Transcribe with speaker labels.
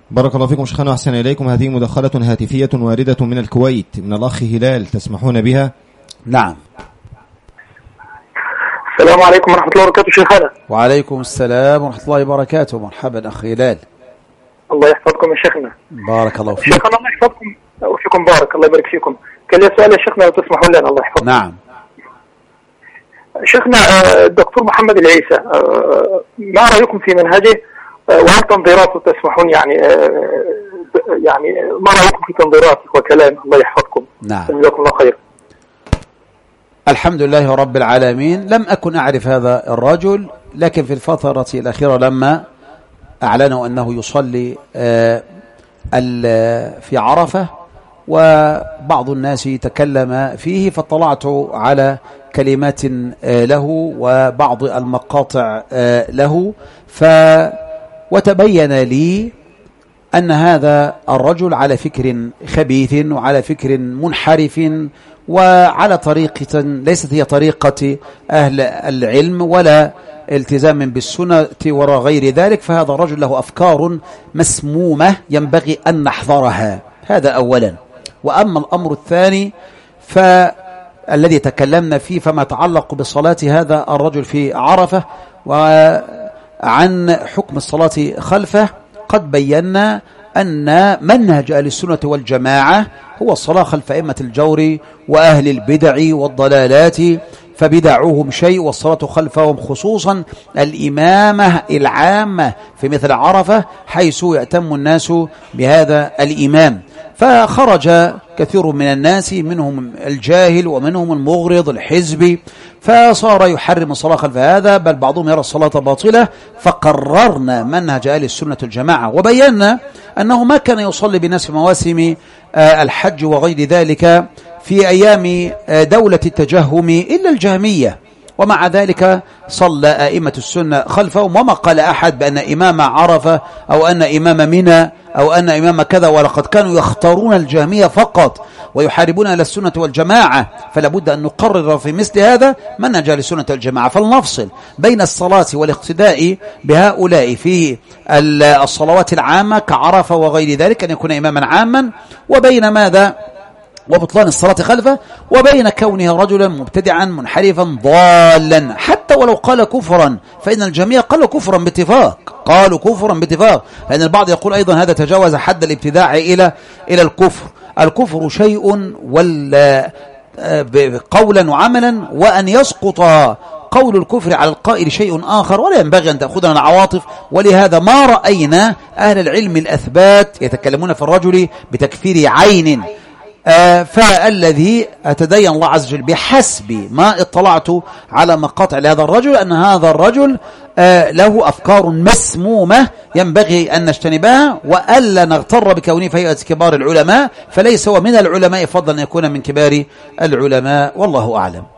Speaker 1: بارك الله فيكم شيخنا وأحسن إليكم. هذه مداخلة هاتفية واردة من الكويت من الأخ هلال، تسمحون بها؟
Speaker 2: نعم.
Speaker 3: السلام عليكم ورحمة الله وبركاته شيخنا.
Speaker 2: وعليكم السلام ورحمة الله وبركاته. مرحبا أخي هلال.
Speaker 3: الله يحفظكم يا شيخنا.
Speaker 2: بارك الله فيك.
Speaker 3: شيخنا الله يحفظكم وفيكم بارك الله يبارك فيكم. كان لي سؤال يا شيخنا لو تسمحوا لنا. الله يحفظكم.
Speaker 2: نعم.
Speaker 3: شيخنا الدكتور محمد العيسى، ما رأيكم في منهجه وهل تنظيراته تسمحون يعني ما رأيكم في تنظيراته وكلامه؟ الله يحفظكم.
Speaker 2: نعم.
Speaker 3: جزاكم الله خير.
Speaker 2: الحمد لله رب العالمين. لم أكن أعرف هذا الرجل، لكن في الفترة الأخيرة لما أعلنوا أنه يصلي في عرفة وبعض الناس تكلم فيه، فاطلعت على كلمات له وبعض المقاطع له، وتبين لي أن هذا الرجل على فكر خبيث وعلى فكر منحرف وعلى طريقة ليست هي طريقة أهل العلم ولا التزام بالسنة وراء غير ذلك. فهذا الرجل له أفكار مسمومة ينبغي أن نحذرها، هذا أولا. وأما الأمر الثاني فالذي تكلمنا فيه فما يتعلق بصلاة هذا الرجل في عرفة وعن حكم الصلاة خلفه، قد بينا أن منهج أهل السنة والجماعة هو الصلاة خلف أئمة الجور وأهل البدع والضلالات، فبدعوهم شيء والصلاة خلفهم خصوصا الإمامة العامة في مثل عرفة حيث يأتم الناس بهذا الإمام. فخرج كثير من الناس منهم الجاهل ومنهم المغرض الحزبي، فصار يحرم الصلاة خلف هذا، بل بعضهم يرى الصلاة باطلة. فقررنا منهج أهل السنة الجماعة وبينا أنه ما كان يصلي بالناس في مواسم الحج وغير ذلك في أيام دولة التجهم إلا الجهمية، ومع ذلك صلى أئمة السنة خلفهم، وما قال أحد بأن إمام عرفة أو أن إمام منى أو أن إمام كذا، ولقد كانوا يختارون الجهمية فقط ويحاربون أهل السنة والجماعة. فلا بد أن نقرر في مثل هذا منهج أهل السنة والجماعة، فلنفصل بين الصلاة والاقتداء بهؤلاء في الصلوات العامة كعرفة وغير ذلك أن يكون إماما عاما، وبين ماذا وبطلان الصلاة خلفه، وبين كونه رجلا مبتدعا منحرفا ضالا حتى ولو قال كفرا، فإن الجميع قالوا كفرا باتفاق، لأن البعض يقول أيضا هذا تجاوز حد الابتداع إلى الكفر. الكفر شيء قولا وعملا، وأن يسقط قول الكفر على القائل شيء آخر، ولا ينبغي أن تأخذنا العواطف. ولهذا ما رأينا أهل العلم الأثبات يتكلمون في الرجل بتكفير عين. فالذي أتدين الله عز وجل بحسب ما اطلعت على مقاطع لهذا الرجل أن هذا الرجل له أفكار مسمومة ينبغي أن نجتنبها، وألا نغتر بكونه في هيئة كبار العلماء، فليس هو من العلماء فضلا أن يكون من كبار العلماء، والله أعلم.